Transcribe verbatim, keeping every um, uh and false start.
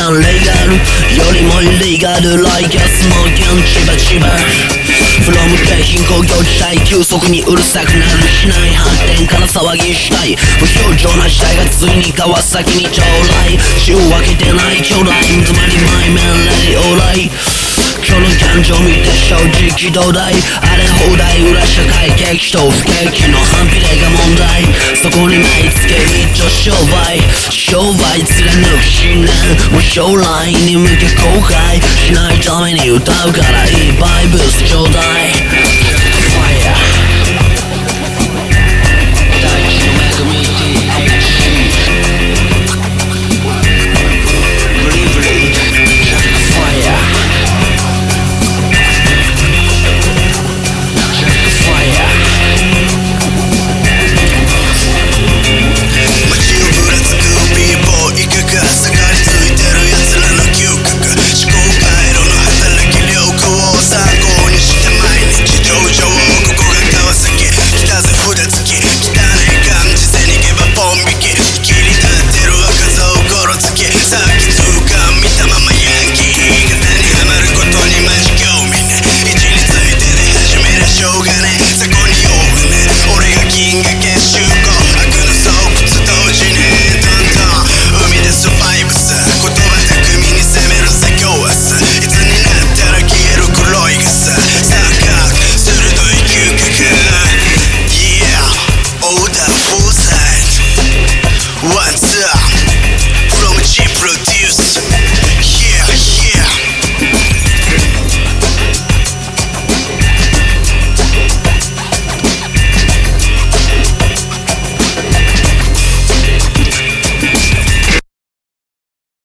さんレガルよりもリガルライガスモーキャンチバチバフロム京浜工業地帯急速にうるさくなるしない発展から騒ぎしたい無表情な時代がついに川崎に到来週分けてない巨大つまりマイメンレイオーライ今日の感情見て正直どうだい荒れ放題裏社会激闘不景気の反比例が問題そこに目つけ一丁商売商売貫く信念もう将来に向け後悔しないために歌うからいいバイブスちょうだい